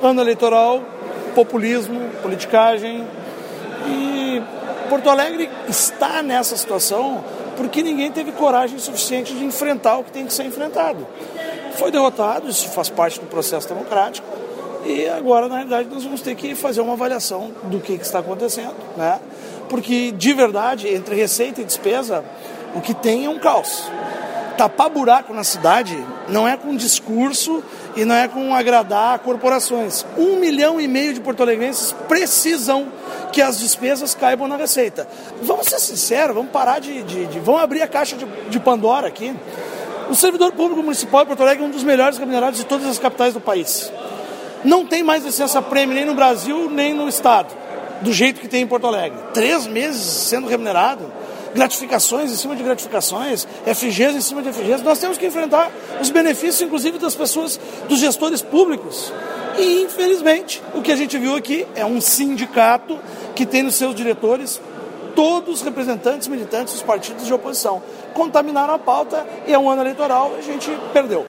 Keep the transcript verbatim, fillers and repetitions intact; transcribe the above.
ano eleitoral, populismo, politicagem. E Porto Alegre está nessa situação porque ninguém teve coragem suficiente de enfrentar o que tem que ser enfrentado. Foi derrotado, isso faz parte do processo democrático, e agora, na realidade, nós vamos ter que fazer uma avaliação do que, que está acontecendo, né? Porque, de verdade, entre receita e despesa, o que tem é um caos. Tapar buraco na cidade não é com discurso e não é com agradar corporações. Um milhão e meio de porto-alegrenses precisam que as despesas caibam na receita. Vamos ser sinceros, vamos parar de... de, de vamos abrir a caixa de, de Pandora aqui. O servidor público municipal de Porto Alegre é um dos melhores remunerados de todas as capitais do país. Não tem mais licença-prêmio nem no Brasil, nem no Estado, do jeito que tem em Porto Alegre. Três meses sendo remunerado, gratificações em cima de gratificações, F Gs em cima de F Gs. Nós temos que enfrentar os benefícios, inclusive, das pessoas, dos gestores públicos. E, infelizmente, o que a gente viu aqui é um sindicato que tem nos seus diretores todos os representantes militantes dos partidos de oposição. Contaminaram a pauta e é um ano eleitoral e a gente perdeu.